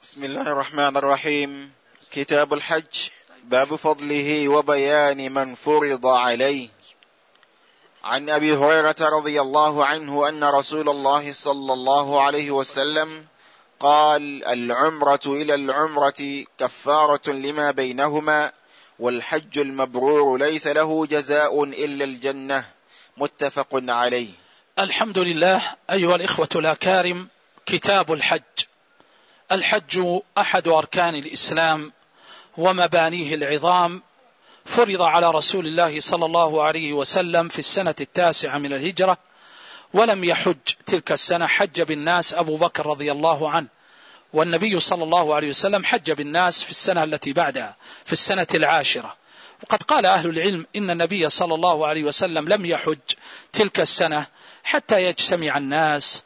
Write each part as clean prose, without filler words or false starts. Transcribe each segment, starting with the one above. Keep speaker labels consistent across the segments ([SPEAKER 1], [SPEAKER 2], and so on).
[SPEAKER 1] بسم الله الرحمن الرحيم. كتاب الحج، باب فضله وبيان من فرض عليه. عن أبي هريرة رضي الله عنه أن رسول الله صلى الله عليه وسلم قال: العمرة إلى العمرة كفارة لما بينهما، والحج المبرور ليس له جزاء إلا الجنة. متفق عليه.
[SPEAKER 2] الحمد لله. أيها الإخوة الأكارم، كتاب الحج. الحج أحد أركان الإسلام ومبانيه العظام، فرض على رسول الله صلى الله عليه وسلم في السنة 9 من الهجرة، ولم يحج تلك السنة، حج بالناس أبو بكر رضي الله عنه، والنبي صلى الله عليه وسلم حج بالناس في السنة التي بعدها في السنة 10. وقد قال أهل العلم إن النبي صلى الله عليه وسلم لم يحج تلك السنة حتى يجتمع الناس،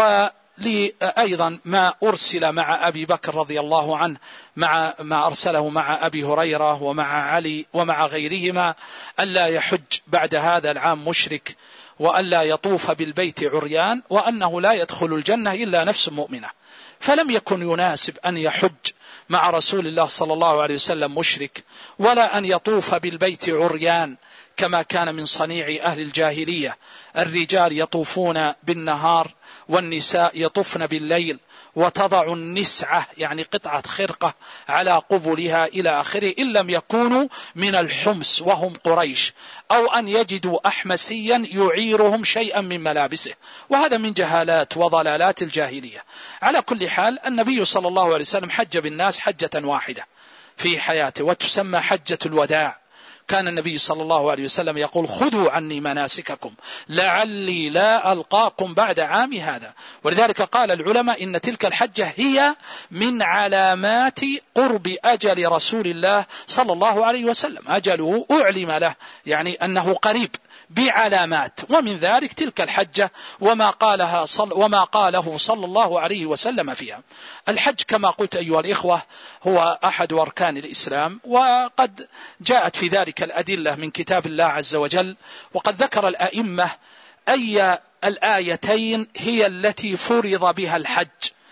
[SPEAKER 2] أيضا ما أرسل مع أبي بكر رضي الله عنه مع ما أرسله مع أبي هريرة ومع علي ومع غيرهما ألا يحج بعد هذا العام مشرك، وألا يطوف بالبيت عريان، وأنه لا يدخل الجنة إلا نفس مؤمنة. فلم يكن يناسب أن يحج مع رسول الله صلى الله عليه وسلم مشرك، ولا أن يطوف بالبيت عريان كما كان من صنيع أهل الجاهلية. الرجال يطوفون بالنهار والنساء يطفن بالليل، وتضع النسعة يعني قطعة خرقة على قبلها إلى آخره، إن لم يكونوا من الحمس وهم قريش، أو أن يجدوا أحمسيا يعيرهم شيئا من ملابسه، وهذا من جهالات وضلالات الجاهلية. على كل حال، النبي صلى الله عليه وسلم حج بالناس حجة واحدة في حياته، وتسمى حجة الوداع. كان النبي صلى الله عليه وسلم يقول: خذوا عني مناسككم لعلي لا ألقاكم بعد عام هذا. ولذلك قال العلماء إن تلك الحجة هي من علامات قرب أجل رسول الله صلى الله عليه وسلم، أجله أعلم له، يعني أنه قريب بعلامات، ومن ذلك تلك الحجة وما قاله صلى الله عليه وسلم فيها. الحج كما قلت أيها الإخوة هو أحد أركان الإسلام، وقد جاءت في ذلك الأدلة من كتاب الله عز وجل. وقد ذكر الأئمة أي الآيتين هي التي فرض بها الحج،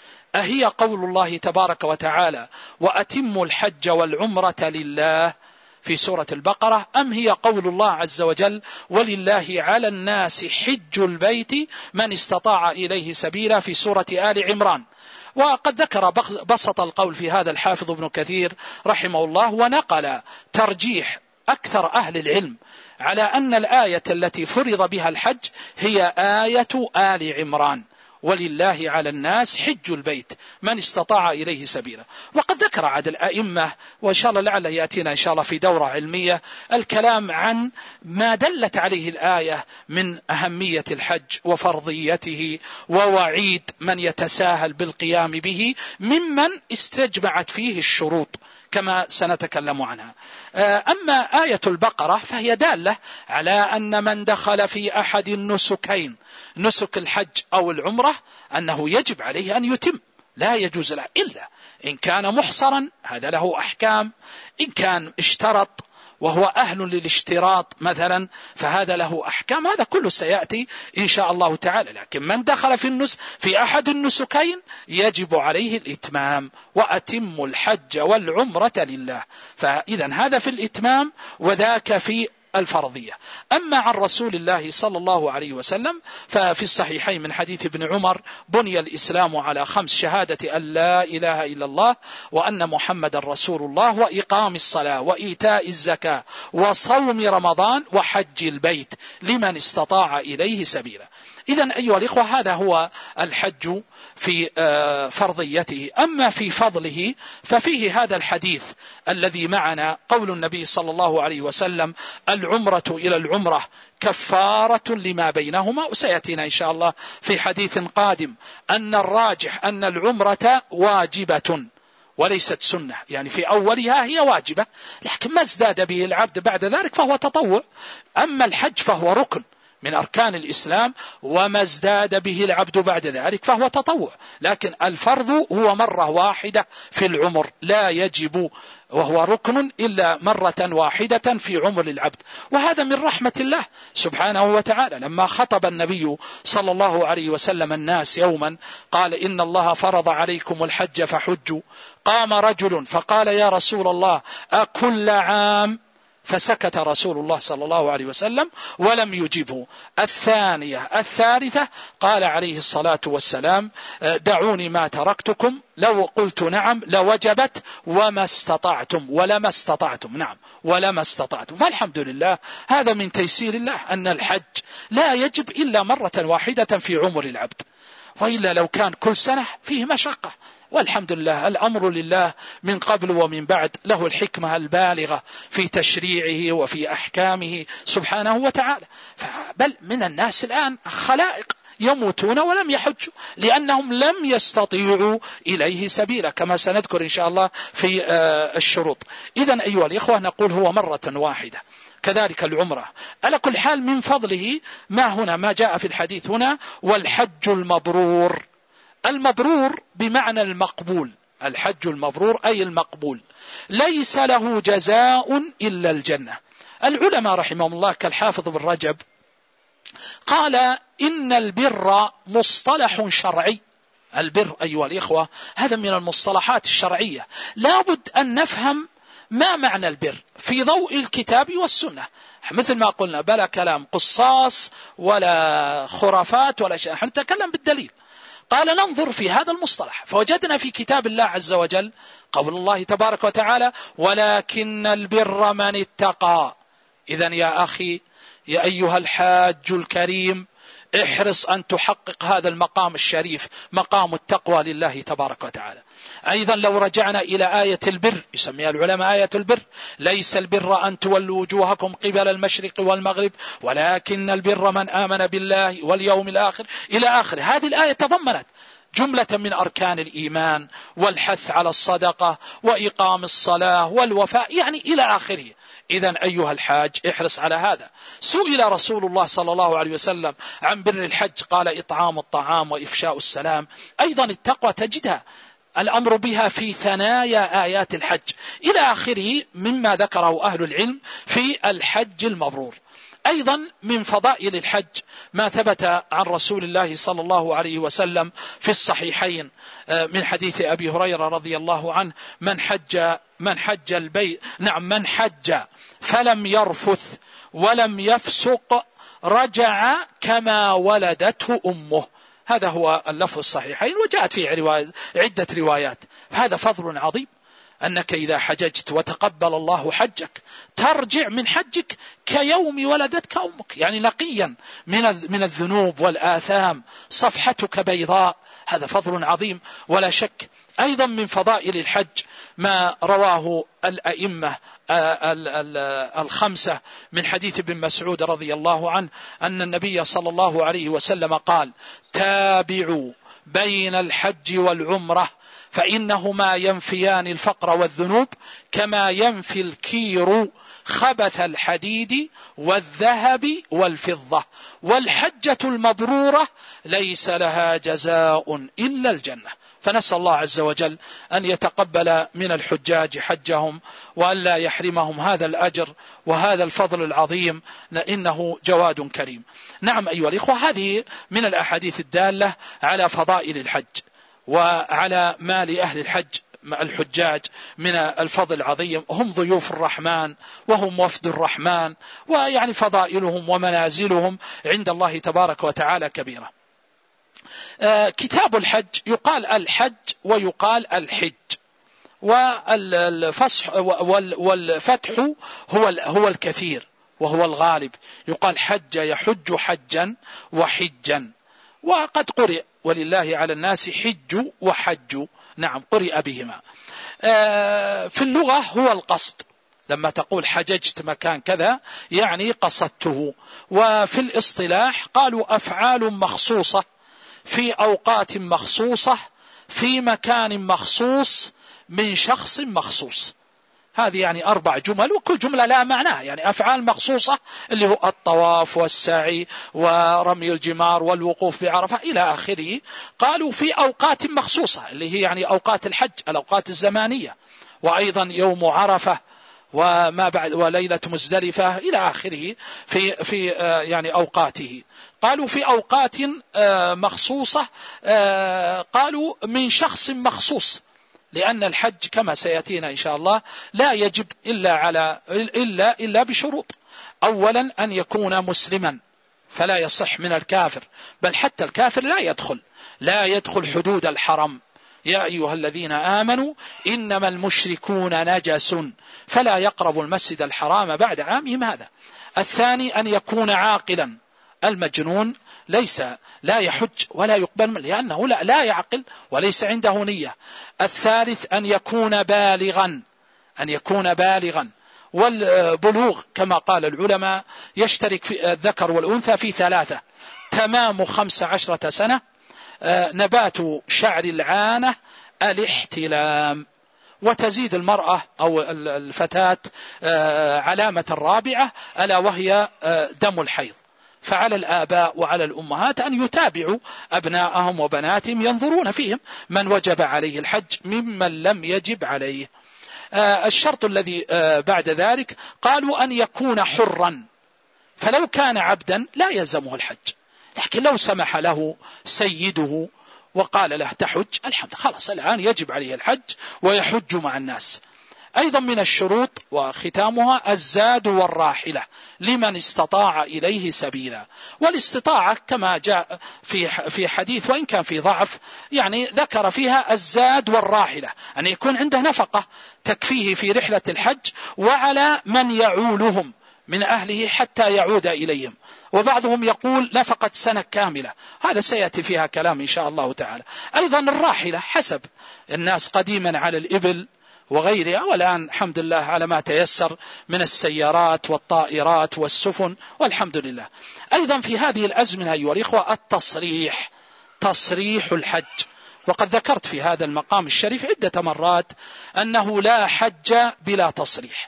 [SPEAKER 2] أهي قول الله تبارك وتعالى: وأتموا الحج والعمرة لله في سورة البقرة، أم هي قول الله عز وجل: ولله على الناس حج البيت من استطاع إليه سبيلا في سورة آل عمران. وقد ذكر بسط القول في هذا الحافظ ابن كثير رحمه الله، ونقل ترجيح أكثر أهل العلم على أن الآية التي فرض بها الحج هي آية آل عمران: ولله على الناس حج البيت من استطاع إليه سبيلا. وقد ذكر عدد الأئمة، وإن شاء الله لعله يأتينا إن شاء الله في دورة علمية الكلام عن ما دلت عليه الآية من أهمية الحج وفرضيته، ووعيد من يتساهل بالقيام به ممن استجمعت فيه الشروط كما سنتكلم عنها. أما آية البقرة فهي دالة على أن من دخل في أحد النسكين، نسك الحج أو العمرة، أنه يجب عليه أن يتم، لا يجوز له إلا إن كان محصرا، هذا له أحكام. إن كان اشترط وهو أهل للاشتراط مثلا فهذا له أحكام، هذا كله سيأتي إن شاء الله تعالى. لكن من دخل في أحد النسكين يجب عليه الإتمام: وأتم الحج والعمرة لله. فإذا هذا في الإتمام، وذاك في الفرضية. أما عن رسول الله صلى الله عليه وسلم ففي الصحيحين من حديث ابن عمر: بني الإسلام على 5: شهادة أن لا إله إلا الله وأن محمد رسول الله، وإقام الصلاة، وإيتاء الزكاة، وصوم رمضان، وحج البيت لمن استطاع إليه سبيلا. إذن أيها الإخوة هذا هو الحج في فرضيته. أما في فضله ففيه هذا الحديث الذي معنا، قول النبي صلى الله عليه وسلم: العمرة إلى العمرة كفارة لما بينهما. وسيأتينا إن شاء الله في حديث قادم أن الراجح أن العمرة واجبة وليست سنة، يعني في أولها هي واجبة، لكن ما ازداد به العبد بعد ذلك فهو تطوع. أما الحج فهو ركن من أركان الإسلام، وما ازداد به العبد بعد ذلك فهو تطوع، لكن الفرض هو مرة واحدة في العمر، لا يجب وهو ركن إلا مرة واحدة في عمر العبد. وهذا من رحمة الله سبحانه وتعالى. لما خطب النبي صلى الله عليه وسلم الناس يوما قال: إن الله فرض عليكم الحج فحجوا. قام رجل فقال: يا رسول الله أكل عام؟ فسكت رسول الله صلى الله عليه وسلم ولم يجبه. الثانية الثالثة قال عليه الصلاة والسلام: دعوني ما تركتكم، لو قلت نعم لوجبت وما استطعتم ولما استطعتم. نعم ولما استطعتم. فالحمد لله هذا من تيسير الله أن الحج لا يجب إلا مرة واحدة في عمر العبد، وإلا لو كان كل سنة فيه مشقة. والحمد لله الأمر لله من قبل ومن بعد، له الحكمة البالغة في تشريعه وفي أحكامه سبحانه وتعالى. بل من الناس الآن خلائق يموتون ولم يحجوا لأنهم لم يستطيعوا إليه سبيلا، كما سنذكر إن شاء الله في الشروط. إذن أيها الإخوة نقول هو مرة واحدة. كذلك العمرة على كل حال من فضله ما جاء في الحديث هنا: والحج المبرور. المبرور بمعنى المقبول، الحج المبرور أي المقبول، ليس له جزاء إلا الجنة. العلماء رحمهم الله كالحافظ بن رجب قال: إن البر مصطلح شرعي. البر أيها الإخوة هذا من المصطلحات الشرعية، لابد أن نفهم ما معنى البر في ضوء الكتاب والسنة. مثل ما قلنا بلا كلام قصاص ولا خرافات ولا شيء، نحن نتكلم بالدليل. قال: ننظر في هذا المصطلح فوجدنا في كتاب الله عز وجل قول الله تبارك وتعالى: ولكن البر من اتقى. إذن يا أخي يا أيها الحاج الكريم احرص أن تحقق هذا المقام الشريف، مقام التقوى لله تبارك وتعالى. أيضا لو رجعنا إلى آية البر، يسميها العلماء آية البر: ليس البر أن تولوا وجوهكم قبل المشرق والمغرب ولكن البر من آمن بالله واليوم الآخر، إلى آخر. هذه الآية تضمنت جملة من أركان الإيمان والحث على الصدقة وإقام الصلاة والوفاء، يعني إلى آخره. إذن أيها الحاج احرص على هذا. سئل رسول الله صلى الله عليه وسلم عن بر الحج قال: إطعام الطعام وإفشاء السلام. أيضا التقوى تجدها الأمر بها في ثنايا آيات الحج إلى آخره مما ذكره أهل العلم في الحج المبرور. أيضا من فضائل الحج ما ثبت عن رسول الله صلى الله عليه وسلم في الصحيحين من حديث أبي هريرة رضي الله عنه: من حج البيت، نعم، من حج فلم يرفث ولم يفسق رجع كما ولدته أمه. هذا هو اللفظ الصحيحين، وجاءت فيه عدة روايات. هذا فضل عظيم أنك إذا حججت وتقبل الله حجك ترجع من حجك كيوم ولدتك أمك، يعني نقيا من الذنوب والآثام، صفحتك بيضاء. هذا فضل عظيم ولا شك. أيضا من فضائل الحج ما رواه الأئمة الخمسة من حديث ابن مسعود رضي الله عنه أن النبي صلى الله عليه وسلم قال: تابعوا بين الحج والعمرة فإنهما ينفيان الفقر والذنوب كما ينفي الكير خبث الحديد والذهب والفضة، والحجة المبرورة ليس لها جزاء إلا الجنة. فنسأل الله عز وجل أن يتقبل من الحجاج حجهم وأن لا يحرمهم هذا الأجر وهذا الفضل العظيم، إنه جواد كريم. نعم أيها الإخوة، هذه من الأحاديث الدالة على فضائل الحج وعلى ما لأهل الحجاج من الفضل العظيم. هم ضيوف الرحمن وهم وفد الرحمن، ويعني فضائلهم ومنازلهم عند الله تبارك وتعالى كبيرة. كتاب الحج يقال الحج ويقال الحج، والفتح هو الكثير وهو الغالب. يقال حج يحج حجا وحجا، وقد قرئ ولله على الناس حج وحج، نعم قرئ بهما. في اللغة هو القصد، لما تقول حججت مكان كذا يعني قصدته. وفي الاصطلاح قالوا أفعال مخصوصة في أوقات مخصوصة في مكان مخصوص من شخص مخصوص. هذه يعني 4 جمل، وكل جملة لا معناها، يعني أفعال مخصوصة اللي هو الطواف والسعي ورمي الجمار والوقوف بعرفة إلى آخره. قالوا في أوقات مخصوصة اللي هي يعني أوقات الحج، الأوقات الزمانية، وأيضا يوم عرفة وما بعد وليلة مزدلفة إلى آخره في يعني أوقاته. قالوا في أوقات مخصوصة، قالوا من شخص مخصوص، لأن الحج كما سيأتينا إن شاء الله لا يجب إلا بشروط. أولا أن يكون مسلما، فلا يصح من الكافر، بل حتى الكافر لا يدخل حدود الحرم. يا أيها الذين آمنوا إنما المشركون نجس فلا يقربوا المسجد الحرام بعد عامهم هذا. الثاني أن يكون عاقلا، المجنون لا يحج ولا يقبل لأنه لا يعقل وليس عنده نية. الثالث أن يكون بالغا، والبلوغ كما قال العلماء يشترك في الذكر والأنثى في 3: تمام 15 سنة، نبات شعر العانة، الاحتلام. وتزيد المرأة أو الفتاة علامة رابعة ألا وهي دم الحيض. فعلى الآباء وعلى الأمهات أن يتابعوا أبناءهم وبناتهم، ينظرون فيهم من وجب عليه الحج ممن لم يجب عليه. الشرط الذي بعد ذلك قالوا أن يكون حرا، فلو كان عبدا لا يلزمه الحج، لكن لو سمح له سيده وقال له تحج، الحمد خلاص الآن يجب عليه الحج ويحج مع الناس. أيضا من الشروط وختامها الزاد والراحلة لمن استطاع إليه سبيلا. والاستطاعة كما جاء في حديث وإن كان في ضعف، يعني ذكر فيها الزاد والراحلة، أن يكون عنده نفقة تكفيه في رحلة الحج وعلى من يعولهم من أهله حتى يعود إليهم. وبعضهم يقول نفقة سنة كاملة، هذا سيأتي فيها كلام إن شاء الله تعالى. أيضا الراحلة حسب الناس، قديما على الإبل وغيرها، والآن الحمد لله على ما تيسر من السيارات والطائرات والسفن والحمد لله. أيضا في هذه الأزمنة أيها الإخوة تصريح الحج، وقد ذكرت في هذا المقام الشريف عدة مرات أنه لا حج بلا تصريح،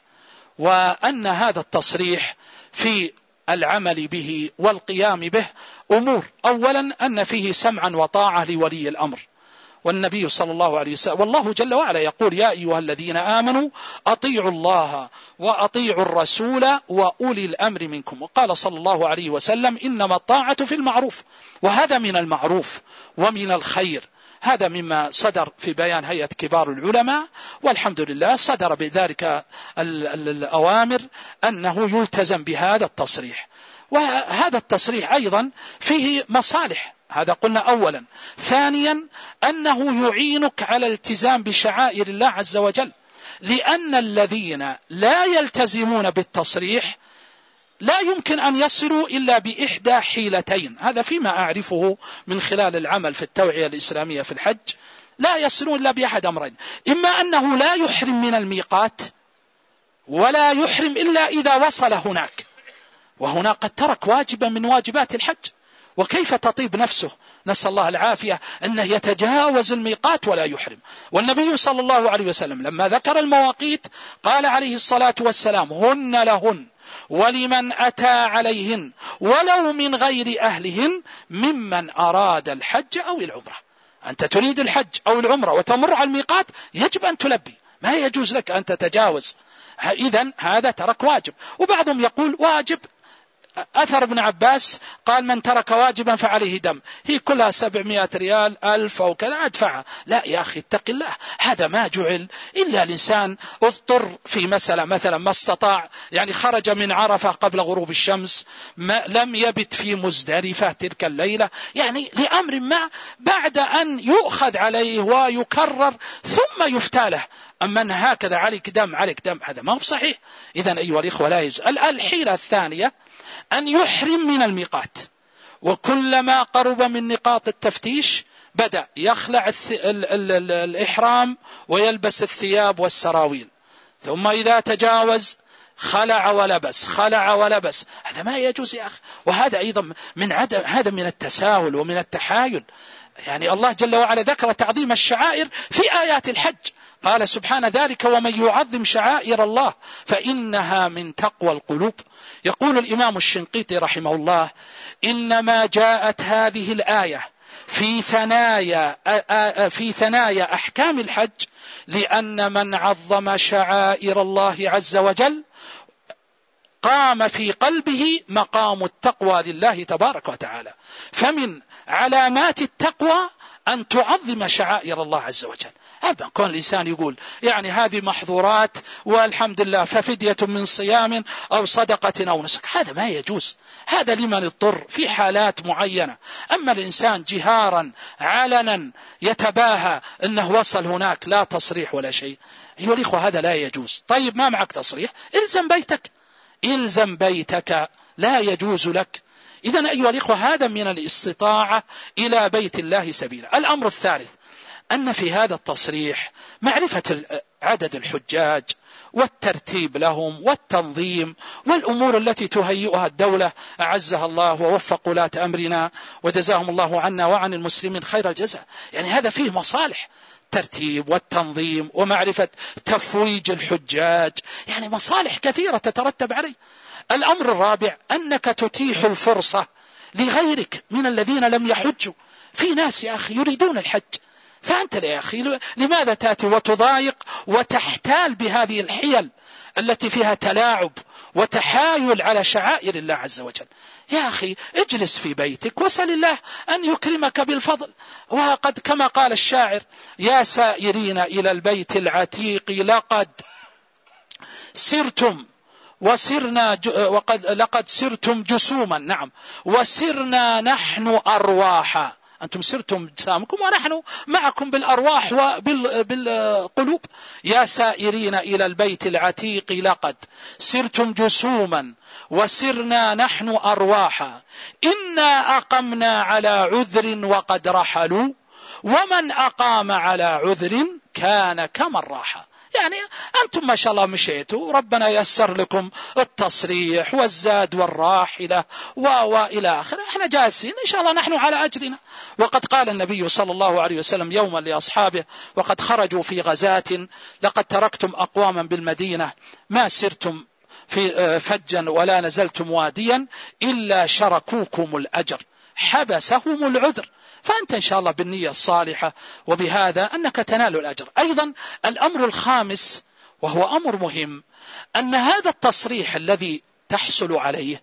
[SPEAKER 2] وأن هذا التصريح في العمل به والقيام به أمور. أولا أن فيه سمعا وطاعة لولي الأمر، والنبي صلى الله عليه وسلم والله جل وعلا يقول يا أيها الذين آمنوا أطيعوا الله وأطيعوا الرسول وأولي الأمر منكم. وقال صلى الله عليه وسلم إنما الطاعة في المعروف، وهذا من المعروف ومن الخير. هذا مما صدر في بيان هيئة كبار العلماء، والحمد لله صدر بذلك الأوامر أنه يلتزم بهذا التصريح. وهذا التصريح أيضا فيه مصالح، هذا قلنا أولا. ثانيا أنه يعينك على الالتزام بشعائر الله عز وجل، لأن الذين لا يلتزمون بالتصريح لا يمكن أن يصلوا إلا بإحدى حيلتين، هذا فيما أعرفه من خلال العمل في التوعية الإسلامية في الحج، لا يصلون إلا بأحد أمرين: إما أنه لا يحرم من الميقات، ولا يحرم إلا إذا وصل هناك، وهنا قد ترك واجبا من واجبات الحج، وكيف تطيب نفسه، نسأل الله العافية، أنه يتجاوز الميقات ولا يحرم. والنبي صلى الله عليه وسلم لما ذكر المواقيت قال عليه الصلاة والسلام هن لهن ولمن أتى عليهن ولو من غير أهلهن ممن أراد الحج أو العمرة. أنت تريد الحج أو العمرة وتمر على الميقات يجب أن تلبي، ما يجوز لك أن تتجاوز. إذن هذا ترك واجب. وبعضهم يقول واجب، أثر ابن عباس قال من ترك واجبا فعليه دم، هي كلها 700 ريال 1000 أو كذا أدفعها. لا يا أخي اتق الله، هذا ما جعل إلا الإنسان اضطر في مسألة، مثلا ما استطاع، يعني خرج من عرفة قبل غروب الشمس، لم يبت في مزدلفة تلك الليلة، يعني لأمر ما بعد أن يؤخذ عليه ويكرر ثم يفتاله. أما أن هكذا عليك دم هذا ما هو صحيح. إذن أيها الإخوة لا يجوز. الحيلة الثانية أن يحرم من الميقات، وكلما قرب من نقاط التفتيش بدأ يخلع الإحرام ويلبس الثياب والسراويل، ثم إذا تجاوز خلع ولبس. هذا ما يجوز يا أخي. وهذا أيضا هذا من التساهل ومن التحايل. يعني الله جل وعلا ذكر تعظيم الشعائر في آيات الحج، قال سبحانه ذلك ومن يعظم شعائر الله فإنها من تقوى القلوب. يقول الإمام الشنقيطي رحمه الله إنما جاءت هذه الآية في ثنايا أحكام الحج لأن من عظم شعائر الله عز وجل قام في قلبه مقام التقوى لله تبارك وتعالى. فمن علامات التقوى أن تعظم شعائر الله عز وجل. أبا كون الإنسان يقول يعني هذه محظورات والحمد لله ففدية من صيام أو صدقة أو نسك، هذا ما يجوز، هذا لمن اضطر في حالات معينة. أما الإنسان جهارا علنا يتباهى أنه وصل هناك لا تصريح ولا شيء، أيها الإخوة هذا لا يجوز. طيب ما معك تصريح، إلزم بيتك لا يجوز لك. إذن أيها الإخوة هذا من الاستطاعة إلى بيت الله سبيلا. الأمر الثالث أن في هذا التصريح معرفة عدد الحجاج والترتيب لهم والتنظيم والأمور التي تهيئها الدولة أعزها الله ووفق ولاة أمرنا وجزاهم الله عنا وعن المسلمين خير الجزاء. يعني هذا فيه مصالح، الترتيب والتنظيم ومعرفة تفويج الحجاج، يعني مصالح كثيرة تترتب عليه. الأمر الرابع أنك تتيح الفرصة لغيرك من الذين لم يحجوا. في ناس يا أخي يريدون الحج، فأنت يا أخي لماذا تأتي وتضايق وتحتال بهذه الحيل التي فيها تلاعب وتحايل على شعائر الله عز وجل؟ يا أخي اجلس في بيتك وسل الله أن يكرمك بالفضل. وقد كما قال الشاعر يا سائرين إلى البيت العتيق لقد سرتم وسرنا لقد سرتم جسوما، نعم، وسرنا نحن أرواحا. أنتم سرتم جسامكم ونحن معكم بالأرواح وبالقلوب. يا سائرين إلى البيت العتيق لقد سرتم جسوما وسرنا نحن أرواحا إنا أقمنا على عذر وقد رحلوا ومن أقام على عذر كان كمن راح. يعني أنتم ما شاء الله مشيتوا، ربنا يسر لكم التصريح والزاد والراحلة وإلى آخره، احنا جالسين إن شاء الله نحن على أجرنا. وقد قال النبي صلى الله عليه وسلم يوما لأصحابه وقد خرجوا في غزاة لقد تركتم أقواما بالمدينة ما سرتم في فجا ولا نزلتم واديا إلا شركوكم الأجر حبسهم العذر. فأنت إن شاء الله بالنية الصالحة وبهذا أنك تنال الأجر. أيضا الأمر الخامس وهو أمر مهم أن هذا التصريح الذي تحصل عليه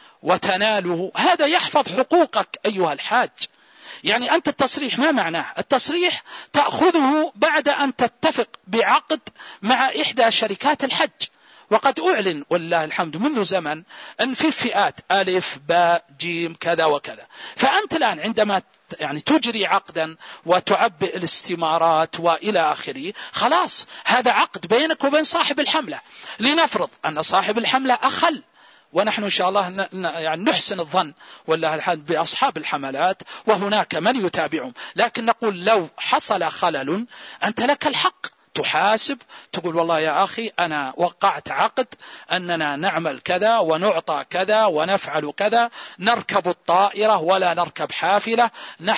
[SPEAKER 2] وتناله هذا يحفظ حقوقك أيها الحاج. يعني أنت التصريح ما معناه؟ التصريح تأخذه بعد أن تتفق بعقد مع إحدى شركات الحج، وقد أعلن والله الحمد منذ زمن أن في فئات ألف باء جيم كذا وكذا. فأنت الآن عندما يعني تجري عقدا وتعبئ الاستمارات وإلى آخره، خلاص هذا عقد بينك وبين صاحب الحملة. لنفرض أن صاحب الحملة أخل، ونحن إن شاء الله يعني نحسن الظن والله الحمد بأصحاب الحملات وهناك من يتابعهم، لكن نقول لو حصل خلل أنت لك الحق تحاسب، تقول والله يا أخي أنا وقعت عقد أننا نعمل كذا ونعطى كذا ونفعل كذا، نركب الطائرة ولا نركب حافلة،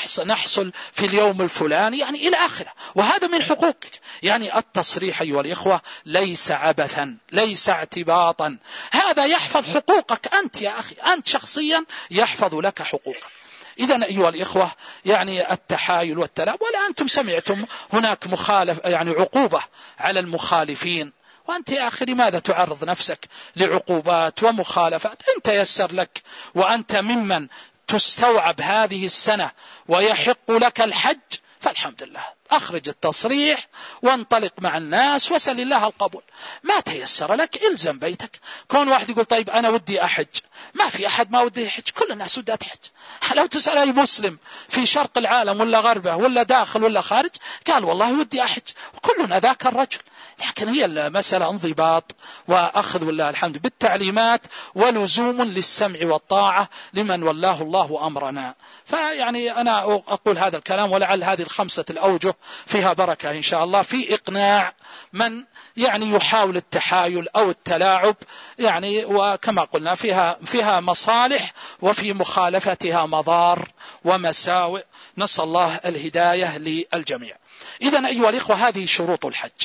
[SPEAKER 2] نحصل في اليوم الفلاني، يعني إلى آخره. وهذا من حقوقك. يعني التصريح أيها الإخوة ليس عبثا، ليس اعتباطا، هذا يحفظ حقوقك أنت يا أخي، أنت شخصيا يحفظ لك حقوقك. إذن أيها الإخوة يعني التحايل والتلاعب، ولا أنتم سمعتم هناك مخالف يعني عقوبة على المخالفين، وأنت يا أخي لماذا تعرض نفسك لعقوبات ومخالفات؟ أنت يسر لك وأنت ممن تستوعب هذه السنة ويحق لك الحج، فالحمد لله أخرج التصريح وانطلق مع الناس وسل الله القبول. ما تيسر لك إلزم بيتك. كون واحد يقول طيب أنا ودي أحج، ما في أحد ما ودي يحج، كل الناس ودها تحج. لو تسأل أي مسلم في شرق العالم ولا غربه ولا داخل ولا خارج قال والله ودي أحج، وكلنا ذاك الرجل. لكن هي المسألة انضباط وأخذ والله الحمد بالتعليمات ولزوم للسمع والطاعة لمن والله الله أمرنا. فيعني أنا أقول هذا الكلام ولعل هذه الخمسة الأوجه فيها بركة إن شاء الله في إقناع من يعني يحاول التحايل أو التلاعب، يعني وكما قلنا فيها مصالح وفي مخالفتها مضار ومساوئ، نسأل الله الهداية للجميع. إذن أيها الإخوة هذه شروط الحج.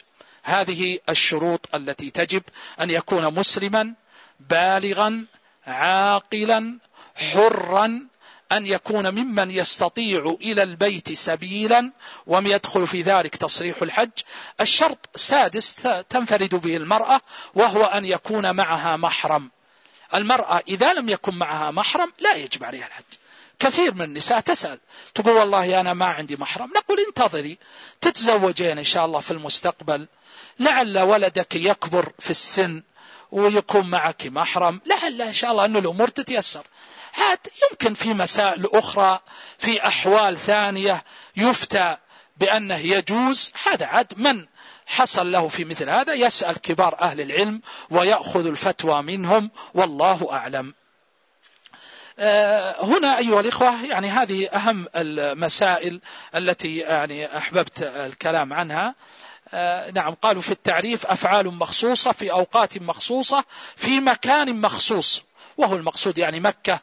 [SPEAKER 2] هذه الشروط التي تجب: أن يكون مسلما بالغا عاقلا حرا، أن يكون ممن يستطيع إلى البيت سبيلا، ويدخل في ذلك تصريح الحج. الشرط السادس تنفرد به المرأة، وهو أن يكون معها محرم. المرأة إذا لم يكن معها محرم لا يجب عليها الحج. كثير من النساء تسأل تقول والله أنا ما عندي محرم، نقول انتظري تتزوجين إن شاء الله في المستقبل، لعل ولدك يكبر في السن ويكون معك محرم، لعل إن شاء الله أن الأمور تتيسر. يمكن في مسائل أخرى في أحوال ثانية يفتى بأنه يجوز، هذا عاد من حصل له في مثل هذا يسأل كبار أهل العلم ويأخذ الفتوى منهم، والله أعلم. هنا أيها الإخوة يعني هذه أهم المسائل التي يعني أحببت الكلام عنها. نعم، قالوا في التعريف: أفعال مخصوصة في أوقات مخصوصة في مكان مخصوص، وهو المقصود يعني مكة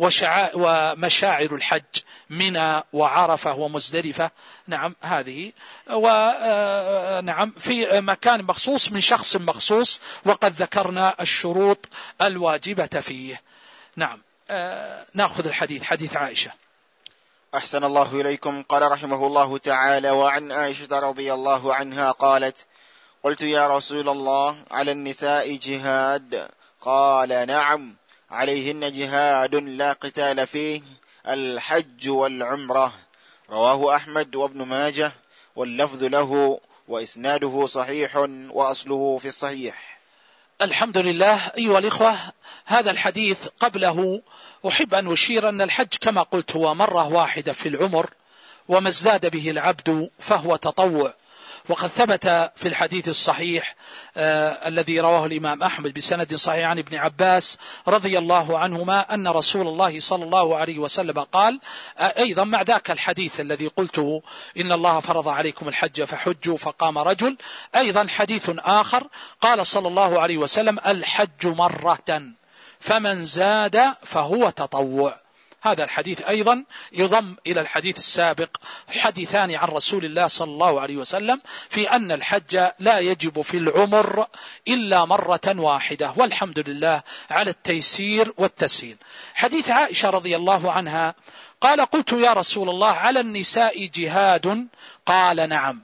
[SPEAKER 2] ومشاعر الحج منى وعرفة ومزدلفة. نعم هذه، ونعم في مكان مخصوص من شخص مخصوص، وقد ذكرنا الشروط الواجبة فيه. نعم، نأخذ الحديث، حديث عائشة.
[SPEAKER 1] أحسن الله إليكم. قال رحمه الله تعالى: وعن عائشة رضي الله عنها قالت: قلت يا رسول الله على النساء جهاد؟ قال: نعم، عليهن جهاد لا قتال فيه، الحج والعمرة. رواه أحمد وابن ماجه، واللفظ له، وإسناده صحيح، وأصله في الصحيح.
[SPEAKER 2] الحمد لله. أيها الإخوة، هذا الحديث قبله أحب أن أشير أن الحج كما قلت هو مرة واحدة في العمر، وما ازداد به العبد فهو تطوع. وقد ثبت في الحديث الصحيح الذي رواه الإمام أحمد بسند صحيح عن ابن عباس رضي الله عنهما أن رسول الله صلى الله عليه وسلم قال أيضا مع ذاك الحديث الذي قلته: إن الله فرض عليكم الحج فحجوا، فقام رجل. أيضا حديث آخر قال صلى الله عليه وسلم: الحج مرة، فمن زاد فهو تطوع. هذا الحديث أيضا يضم إلى الحديث السابق، حديثان عن رسول الله صلى الله عليه وسلم في أن الحج لا يجب في العمر إلا مرة واحدة، والحمد لله على التيسير والتسهيل. حديث عائشة رضي الله عنها قال: قلت يا رسول الله على النساء جهاد؟ قال: نعم،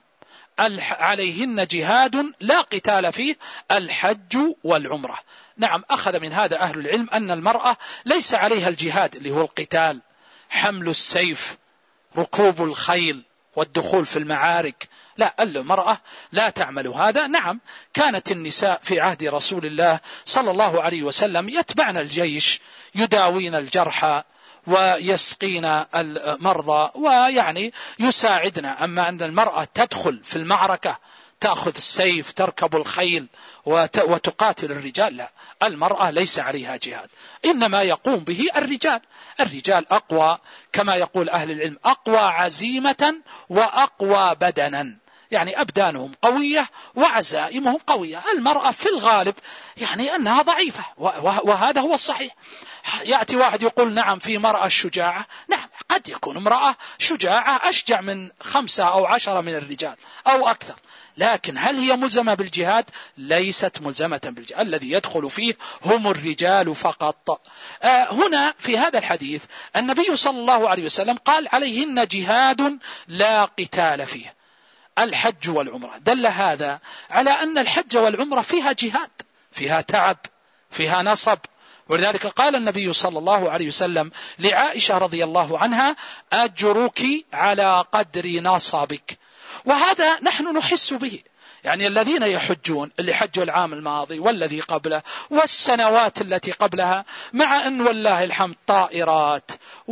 [SPEAKER 2] عليهن جهاد لا قتال فيه، الحج والعمرة. نعم، أخذ من هذا أهل العلم أن المرأة ليس عليها الجهاد اللي هو القتال، حمل السيف، ركوب الخيل والدخول في المعارك، لا، المرأة لا تعمل هذا. نعم، كانت النساء في عهد رسول الله صلى الله عليه وسلم يتبعن الجيش، يداوين الجرحى ويسقين المرضى ويعني يساعدنا. أما أن المرأة تدخل في المعركة، تأخذ السيف، تركب الخيل وتقاتل الرجال، لا، المرأة ليس عليها جهاد، إنما يقوم به الرجال. الرجال أقوى كما يقول أهل العلم، أقوى عزيمة وأقوى بدنا، يعني أبدانهم قوية وعزائمهم قوية. المرأة في الغالب يعني أنها ضعيفة، وهذا هو الصحيح. يأتي واحد يقول نعم في مرأة شجاعة، نعم قد يكون امرأة شجاعة أشجع من 5 أو 10 من الرجال أو أكثر، لكن هل هي ملزمة بالجهاد؟ ليست ملزمة بالجهاد، الذي يدخل فيه هم الرجال فقط. هنا في هذا الحديث النبي صلى الله عليه وسلم قال: عليهن جهاد لا قتال فيه، الحج والعمرة. دل هذا على أن الحج والعمرة فيها جهاد، فيها تعب، فيها نصب. ولذلك قال النبي صلى الله عليه وسلم لعائشة رضي الله عنها: أجرك على قدر نصبك. وهذا نحن نحس به، يعني الذين يحجون، اللي حجوا العام الماضي والذي قبله والسنوات التي قبلها، مع أن والله الحمد طائرات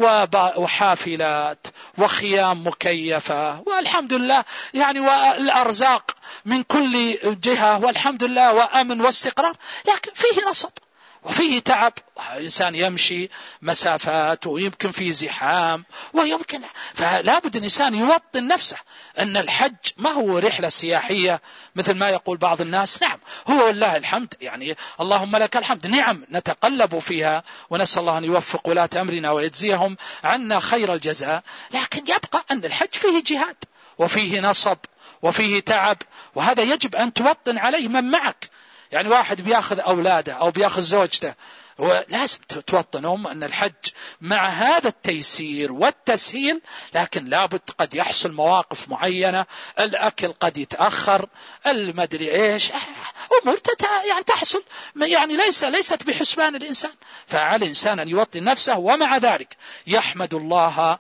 [SPEAKER 2] وحافلات وخيام مكيفة والحمد لله يعني، والأرزاق من كل جهة والحمد لله، وأمن واستقرار، لكن فيه نصب وفيه تعب. الإنسان يمشي مسافات ويمكن فيه زحام ويمكن، فلا بد الإنسان يوطن نفسه أن الحج ما هو رحلة سياحية مثل ما يقول بعض الناس. نعم، هو والله الحمد يعني اللهم لك الحمد، نعم نتقلب فيها، ونسأل الله أن يوفق ولاة أمرنا ويجزيهم عنا خير الجزاء، لكن يبقى أن الحج فيه جهاد وفيه نصب وفيه تعب، وهذا يجب أن توطن عليه من معك. يعني واحد بياخذ أولاده أو بياخذ زوجته، ولازم توطنهم أن الحج مع هذا التيسير والتسهيل، لكن لابد قد يحصل مواقف معينة، الأكل قد يتأخر، المدري إيش، أمور يعني تحصل، يعني ليست بحسبان الإنسان. فعلى الإنسان أن يوطن نفسه، ومع ذلك يحمد الله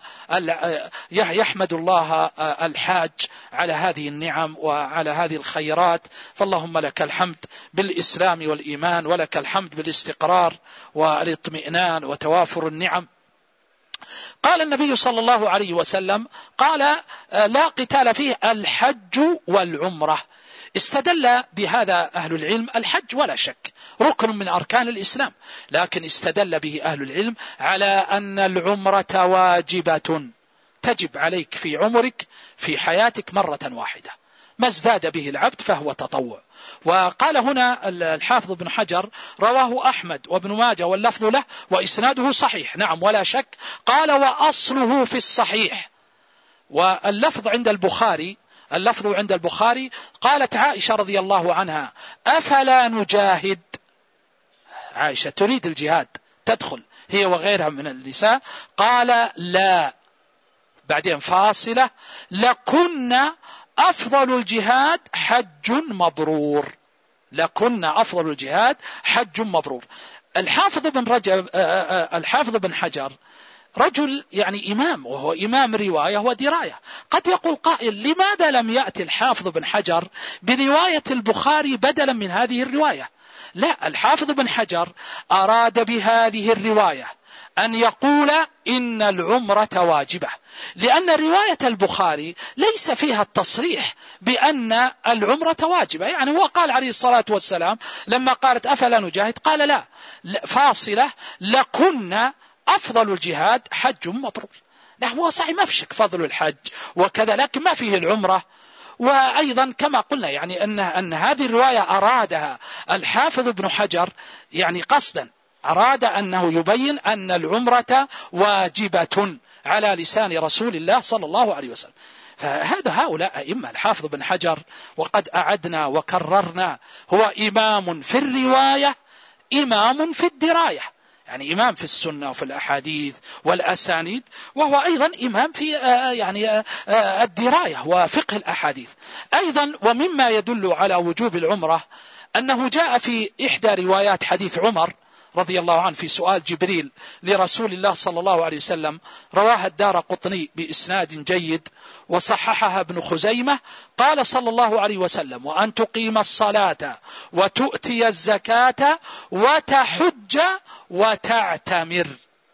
[SPEAKER 2] الحاج على هذه النعم وعلى هذه الخيرات. فاللهم لك الحمد بالإسلام والإيمان، ولك الحمد بالاستقرار والاطمئنان وتوافر النعم. قال النبي صلى الله عليه وسلم قال لا قتال فيه الحج والعمرة. استدل بهذا أهل العلم. الحج ولا شك ركن من أركان الإسلام، لكن استدل به أهل العلم على أن العمرة واجبة تجب عليك في عمرك في حياتك مرة واحدة، ما ازداد به العبد فهو تطوع. وقال هنا الحافظ ابن حجر رواه أحمد وابن ماجه واللفظ له وإسناده صحيح. نعم ولا شك. قال وأصله في الصحيح. واللفظ عند البخاري قالت عائشة رضي الله عنها أفلا نجاهد؟ عائشة تريد الجهاد، تدخل هي وغيرها من النساء. قال لا، بعدين فاصلة، لكنا أفضل الجهاد حج مبرور. لكنا أفضل الجهاد حج مبرور. الحافظ ابن حجر رجل يعني إمام، وهو إمام رواية ودراية. قد يقول قائل لماذا لم يأتي الحافظ ابن حجر برواية البخاري بدلا من هذه الرواية؟ لا، الحافظ ابن حجر أراد بهذه الرواية أن يقول إن العمرة واجبة، لأن رواية البخاري ليس فيها التصريح بأن العمرة واجبة. يعني هو قال عليه الصلاة والسلام لما قالت أفلا نجاهد قال لا، فاصلة، لكنا أفضل الجهاد حج مبرور. نحن هو صحيح ما في شك فضل الحج وكذا، لكن ما فيه العمرة. وأيضا كما قلنا يعني أن هذه الرواية أرادها الحافظ ابن حجر يعني قصدا، أراد أنه يبين أن العمرة واجبة على لسان رسول الله صلى الله عليه وسلم. هؤلاء أئمة الحافظ ابن حجر، وقد أعدنا وكررنا، هو إمام في الرواية إمام في الدراية، يعني إمام في السنة وفي الأحاديث والأسانيد، وهو أيضا إمام في الدراية وفقه الأحاديث أيضا. ومما يدل على وجوب العمرة أنه جاء في إحدى روايات حديث عمر رضي الله عنه في سؤال جبريل لرسول الله صلى الله عليه وسلم، رواها الدارقطني بإسناد جيد وصححها ابن خزيمة. قال صلى الله عليه وسلم وأن تقيم الصلاة وتؤتي الزكاة وتحج وتعتمر.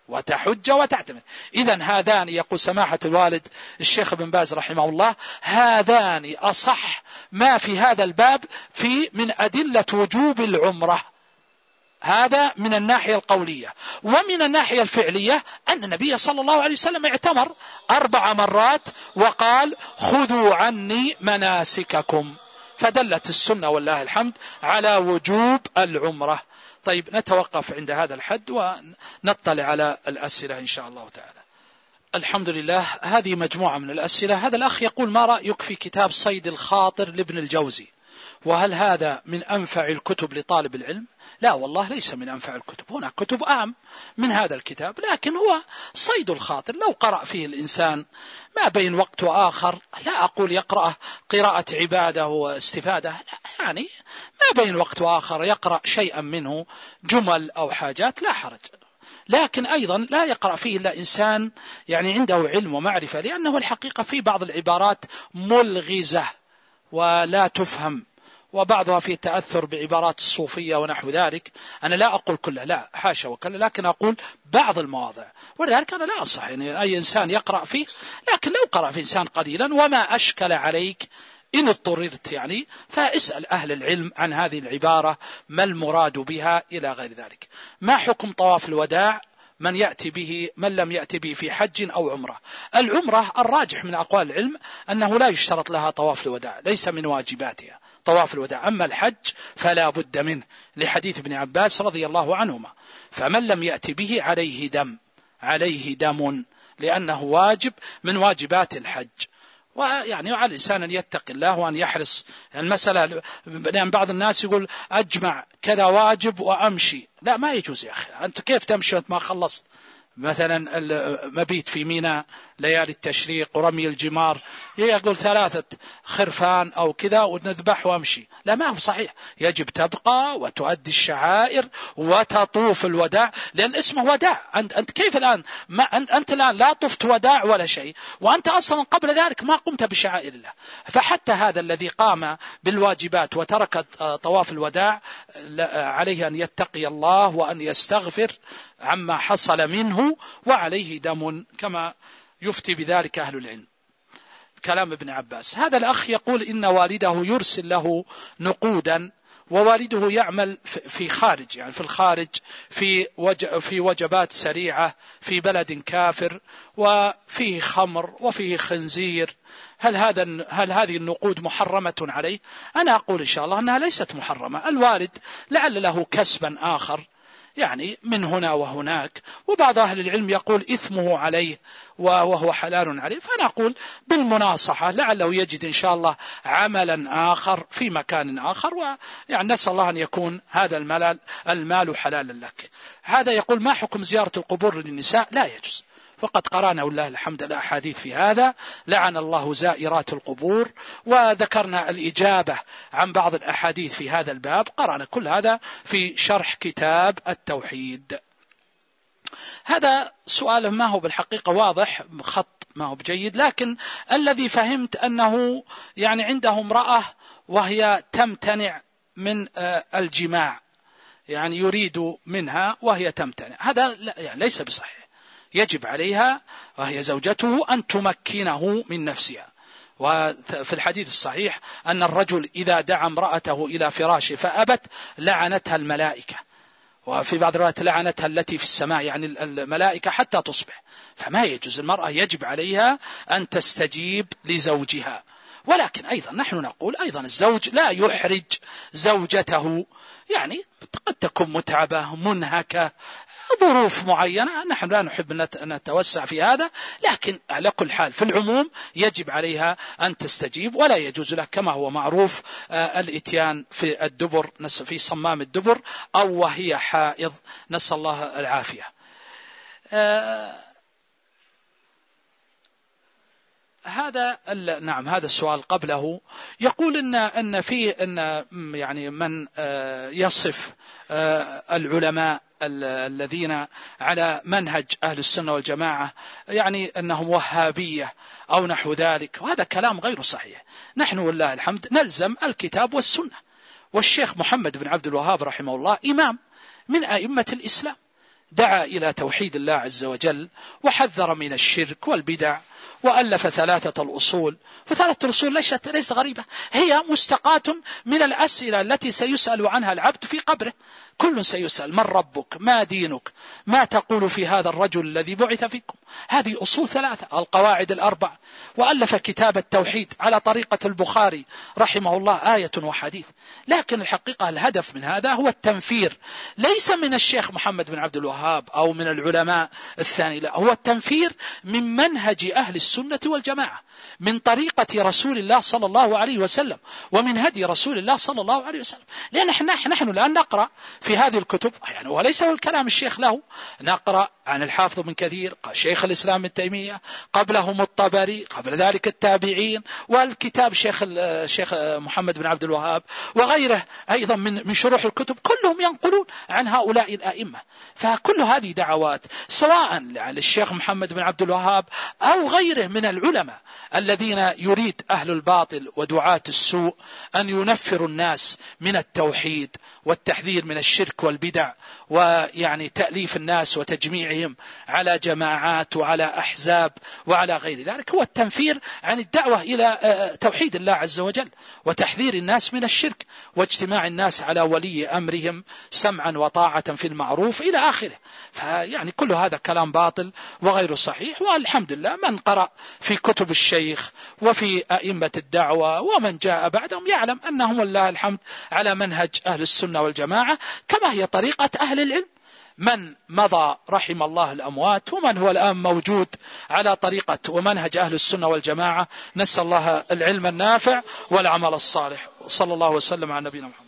[SPEAKER 2] إذن هذان، يقول سماحة الوالد الشيخ بن باز رحمه الله، هذان أصح ما في هذا الباب من أدلة وجوب العمرة. هذا من الناحية القولية. ومن الناحية الفعلية أن النبي صلى الله عليه وسلم اعتمر 4 مرات وقال خذوا عني مناسككم، فدلت السنة والله الحمد على وجوب العمرة. طيب نتوقف عند هذا الحد ونطلع على الأسئلة إن شاء الله تعالى. الحمد لله، هذه مجموعة من الأسئلة. هذا الأخ يقول ما رأيك في كتاب صيد الخاطر لابن الجوزي، وهل هذا من أنفع الكتب لطالب العلم؟ لا والله ليس من أنفع الكتب، هناك كتب أهم من هذا الكتاب، لكن هو صيد الخاطر لو قرأ فيه الإنسان ما بين وقت وآخر، لا أقول يقرأه قراءة عبادة واستفادة، يعني ما بين وقت وآخر يقرأ شيئا منه جمل أو حاجات لا حرج، لكن أيضا لا يقرأ فيه إلا إنسان يعني عنده علم ومعرفة، لأنه الحقيقة في بعض العبارات ملغزة ولا تفهم، وبعضها فيه تأثر بعبارات الصوفية ونحو ذلك. أنا لا أقول كله، لا حاشا وكلا، لكن أقول بعض المواضع، ولذلك أنا لا أصح يعني أي إنسان يقرأ فيه، لكن لو قرأ في إنسان قليلا وما أشكل عليك إن اضطررت يعني فاسأل أهل العلم عن هذه العبارة ما المراد بها إلى غير ذلك. ما حكم طواف الوداع من لم يأتي به في حج أو عمرة؟ العمرة الراجح من أقوال العلم أنه لا يشترط لها طواف الوداع، ليس من واجباتها طواف الوداع. أما الحج فلا بد منه لحديث ابن عباس رضي الله عنهما، فمن لم يأتي به عليه دم لأنه واجب من واجبات الحج. ويعني على الإنسان أن يتقي الله وأن يحرص. المسألة لأن بعض الناس يقول أجمع كذا واجب وأمشي، لا ما يجوز يا أخي. أنت كيف تمشي وأنت ما خلصت مثلا المبيت في ميناء ليالي التشريق ورمي الجمار، يقول 3 خرفان أو كذا ونذبح وامشي، لا ما هو صحيح. يجب تبقى وتؤدي الشعائر وتطوف الوداع، لأن اسمه وداع. أنت كيف الآن ما أنت الآن لا طفت وداع ولا شيء، وأنت أصلا قبل ذلك ما قمت بشعائر الله. فحتى هذا الذي قام بالواجبات وترك طواف الوداع عليه أن يتقي الله وأن يستغفر عما حصل منه، وعليه دم كما يفتي بذلك أهل العلم. كلام ابن عباس. هذا الأخ يقول إن والده يرسل له نقودا، ووالده يعمل في خارج، يعني في الخارج في وجبات سريعة في بلد كافر، وفيه خمر وفيه خنزير. هل هذه النقود محرمة عليه؟ أنا أقول إن شاء الله أنها ليست محرمة. الوالد لعل له كسبا آخر يعني من هنا وهناك، وبعض أهل العلم يقول إثمه عليه وهو حلال عليه. فأنا أقول بالمناصحة لعله يجد إن شاء الله عملا آخر في مكان آخر، ويعني نسأل الله أن يكون هذا المال حلالا لك. هذا يقول ما حكم زيارة القبور للنساء؟ لا يجوز، فقد قرأنا والله الحمد الأحاديث في هذا، لعن الله زائرات القبور، وذكرنا الإجابة عن بعض الأحاديث في هذا الباب، قرأنا كل هذا في شرح كتاب التوحيد. هذا سؤاله ما هو بالحقيقة واضح، خط ما هو بجيد، لكن الذي فهمت أنه يعني عنده امرأة وهي تمتنع من الجماع، يعني يريد منها وهي تمتنع، هذا يعني ليس بصحيح. يجب عليها وهي زوجته أن تمكنه من نفسها. وفي الحديث الصحيح أن الرجل إذا دعا امرأته إلى فراشه فأبت لعنتها الملائكة، وفي بعض الروايات لعنتها التي في السماء، يعني الملائكة حتى تصبح. فما يجوز، المرأة يجب عليها أن تستجيب لزوجها. ولكن أيضا نحن نقول أيضا الزوج لا يحرج زوجته، يعني قد تكون متعبة منهكة ظروف معينة، نحن لا نحب أن نتوسع في هذا، لكن على كل حال في العموم يجب عليها أن تستجيب، ولا يجوز له كما هو معروف الإتيان في الدبر، في صمام الدبر، أو وهي حائض، نسأل الله العافية. نعم هذا السؤال قبله يقول إن يعني من يصف العلماء الذين على منهج أهل السنة والجماعة يعني أنهم وهابية أو نحو ذلك، وهذا كلام غير صحيح. نحن والله الحمد نلزم الكتاب والسنة، والشيخ محمد بن عبد الوهاب رحمه الله إمام من أئمة الإسلام، دعا إلى توحيد الله عز وجل وحذر من الشرك والبدع، وألف 3 الأصول، و3 الأصول ليست غريبة، هي مستقاة من الأسئلة التي سيسأل عنها العبد في قبره. كل سيسأل: من ربك؟ ما دينك؟ ما تقول في هذا الرجل الذي بعث فيكم؟ هذه أصول 3 القواعد ال4. وألف كتاب التوحيد على طريقة البخاري رحمه الله، آية وحديث. لكن الحقيقة الهدف من هذا هو التنفير، ليس من الشيخ محمد بن عبد الوهاب أو من العلماء الثاني، لا، هو التنفير من منهج أهل السنة والجماعة، من طريقة رسول الله صلى الله عليه وسلم، ومن هدي رسول الله صلى الله عليه وسلم. لأن نحن الآن نقرأ في هذه الكتب، يعني وليس هو الكلام الشيخ له، نقرأ عن الحافظ بن كثير، شيخ الإسلام ابن تيمية، قبلهم الطبري، قبل ذلك التابعين، والكتاب الشيخ محمد بن عبد الوهاب وغيره أيضا من شروح الكتب، كلهم ينقلون عن هؤلاء الأئمة. فكل هذه دعوات سواء للشيخ محمد بن عبد الوهاب أو غيره من العلماء الذين يريد أهل الباطل ودعاة السوء أن ينفروا الناس من التوحيد والتحذير من الشرك والبدع، ويعني تأليف الناس وتجميعهم على جماعات وعلى أحزاب وعلى غير ذلك، هو التنفير عن الدعوة إلى توحيد الله عز وجل وتحذير الناس من الشرك واجتماع الناس على ولي أمرهم سمعا وطاعة في المعروف إلى آخره. فيعني كل هذا كلام باطل وغير صحيح. والحمد لله من قرأ في كتب الشيخ وفي أئمة الدعوة ومن جاء بعدهم يعلم أنهم والله الحمد على منهج أهل السنة والجماعة، كما هي طريقة أهل العلم من مضى رحم الله الأموات، ومن هو الآن موجود على طريقة ومنهج أهل السنة والجماعة. نسأل الله العلم النافع والعمل الصالح. صلى الله وسلم على نبينا محمد.